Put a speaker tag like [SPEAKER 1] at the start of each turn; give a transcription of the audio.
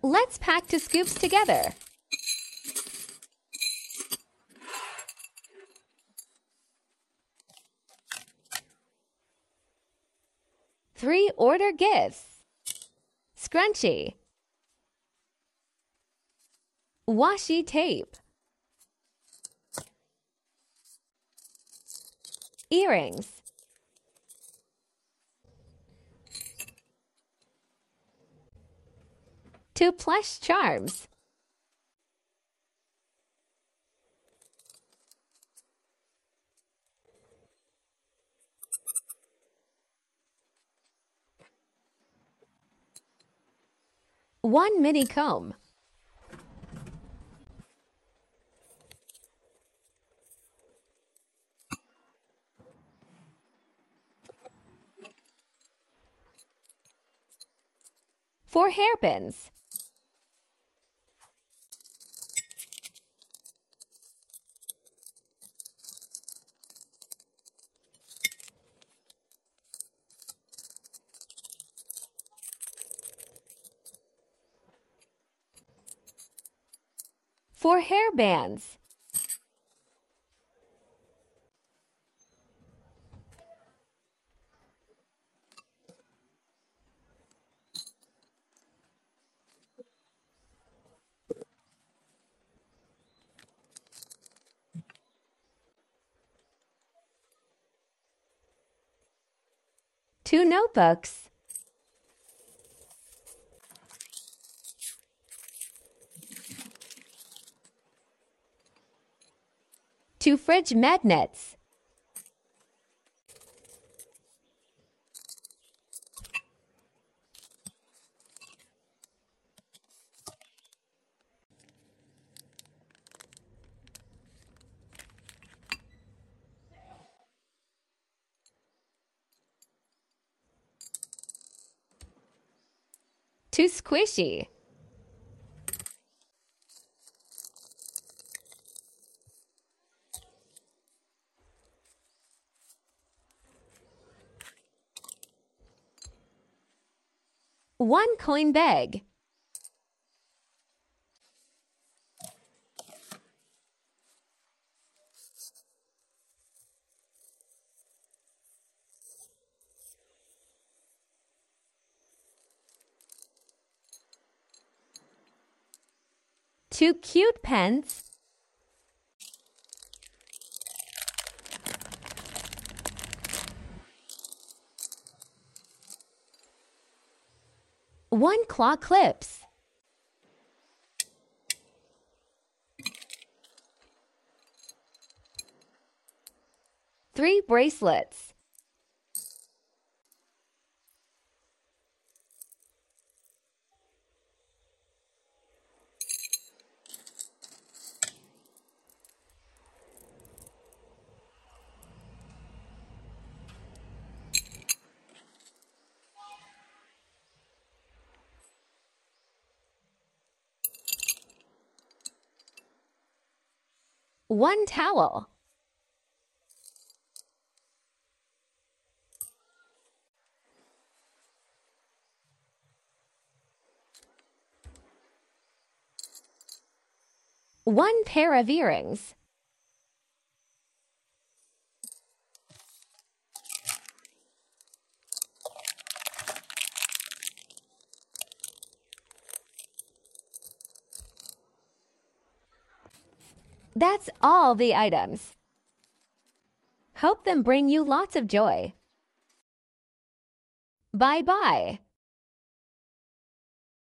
[SPEAKER 1] Let's pack 2 scoops together. Three order gifts. Scrunchie. Washi tape. Earrings. Two plush charms. One mini comb. Four hairpins. Four hair bands. Two notebooks. Two fridge magnets. Two squishy. One coin bag. Two cute pens. One claw clips. Three bracelets. One towel. One pair of earrings. That's all the items. Hope them bring you lots of joy. Bye-bye.